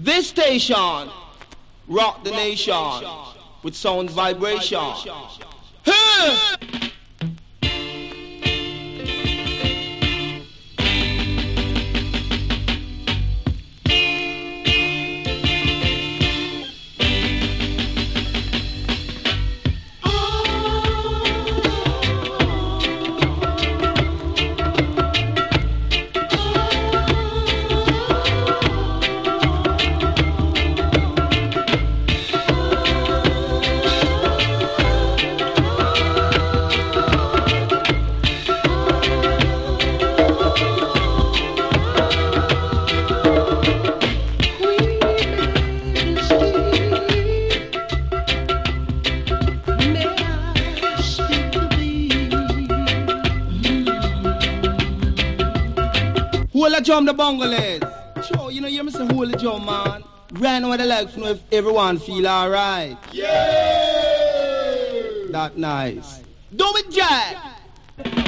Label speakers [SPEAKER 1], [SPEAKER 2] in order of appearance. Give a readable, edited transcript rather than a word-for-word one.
[SPEAKER 1] This station rock the nation with sound vibration. Huh! Who will drum the bungalows? Sure, you know, you must say who will drum, man. Right now, I'd like to know if everyone feel alright. Yeah! That nice. Do it, Jack!